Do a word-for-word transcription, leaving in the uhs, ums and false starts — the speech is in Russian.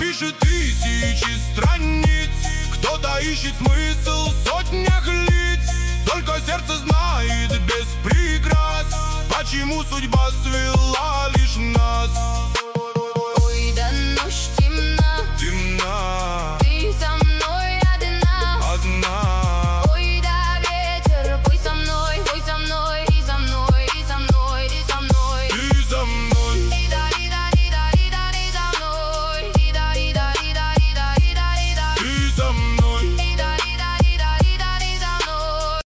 пишет тысячи страниц, кто-то ищет смысл в сотнях лиц. Только сердце знает без прикрас, почему судьба свела